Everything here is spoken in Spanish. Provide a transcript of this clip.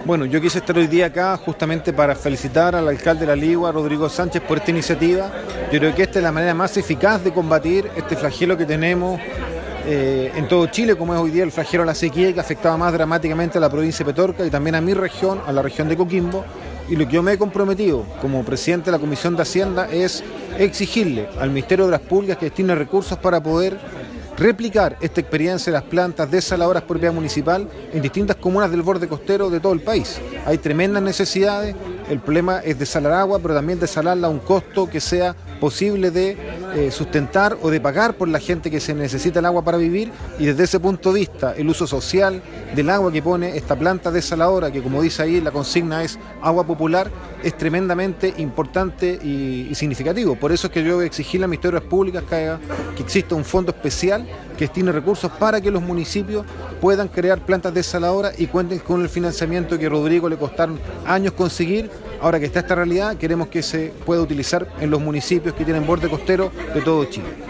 Bueno, yo quise estar hoy día acá justamente para felicitar al alcalde de La Ligua, Rodrigo Sánchez, por esta iniciativa. Yo creo que esta es la manera más eficaz de combatir este flagelo que tenemos en todo Chile, como es hoy día el flagelo de la sequía, que afectaba más dramáticamente a la provincia de Petorca y también a mi región, a la región de Coquimbo. Y lo que yo me he comprometido como presidente de la Comisión de Hacienda es exigirle al Ministerio de Obras Públicas que destine recursos para poder replicar esta experiencia de las plantas desaladoras por propiedad municipal en distintas comunas del borde costero de todo el país. Hay tremendas necesidades, el problema es desalar agua, pero también desalarla a un costo que sea posible de sustentar o de pagar por la gente que se necesita el agua para vivir, y desde ese punto de vista el uso social del agua que pone esta planta desaladora, que como dice ahí la consigna es agua popular, es tremendamente importante y significativo. Por eso es que yo voy a exigirle a mis Ministerios Públicas que exista un fondo especial que destine recursos para que los municipios puedan crear plantas desaladoras y cuenten con el financiamiento que a Rodrigo le costaron años conseguir. Ahora que está esta realidad, queremos que se pueda utilizar en los municipios que tienen borde costero de todo Chile.